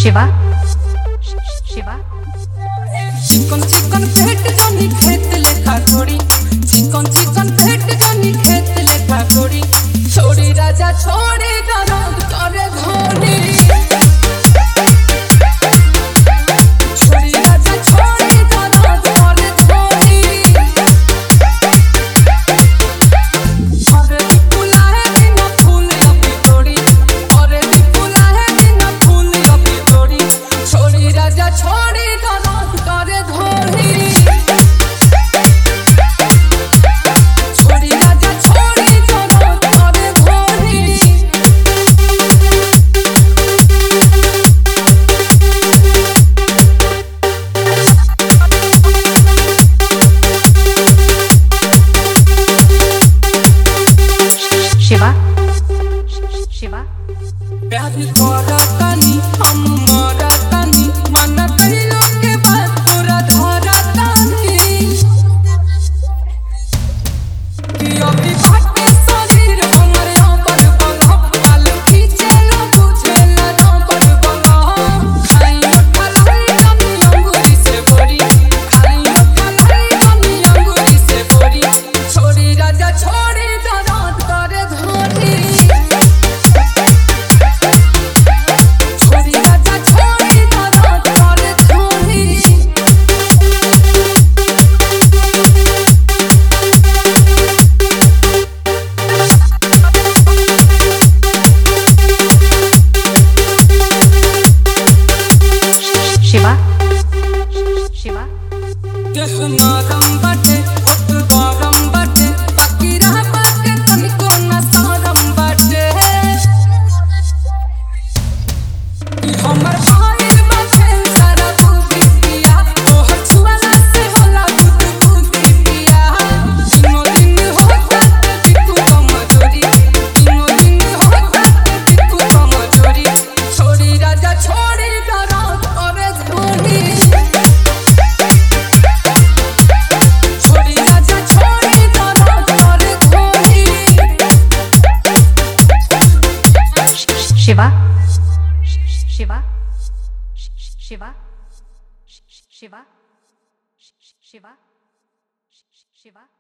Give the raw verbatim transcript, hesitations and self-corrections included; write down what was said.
शिवा शिवा चिकन चिकन भेट जानी खेत लेखा थोड़ी चिकन चिकन भेट जानी खेत लेखा थोड़ी छोड़ी राजा छोड़ी दरद करे घोड़ी छोड़ी राजा छोड़ी दरद करे घोड़ी अरे फूला है बिना फूल अभी तोड़ी अरे फूला है बिना फूल अभी तोड़ी छोड़ी राजा छोड़ी दरद करे घोड़ी छोड़ी राजा छोड़ी दरद करे घोड़ी शिवा शिवा प्यार करतानी हम मरतानी मन कहिलो के बात पूरा धरतानी कि अभी भाटे शरीर हमर हमर बंगह काल खींचेला बुझेला हमर बंगह खाई खलाई कमी अंगूरी से बोरी खाई खलाई कमी अंगूरी से बोरी छोड़ी राजा छोड़ी दरद करे घोड़ी छोड़ी राजा छोड़ी दरद करे घोड़ी शिवा शिवा देह नरम बाटे ओठ गरम बाटे बाकी रह बाटे तनिको न शरम बाटे ई हमर भाईल बाटे सारा बुद्धि पिया तोहर छुआला से होला दूध बुद्धि पिया तीनों दिन होता ते बिकू कमजोरी तीनों दिन होता ते बिकू कमजोरी छोड़ी राजा छोड़ी दरद करे घोड़ी छोड़ी राजा छोड़ी दरद करे घोड़ी शिवा शिवा शिवा शिवा शिवा शिवा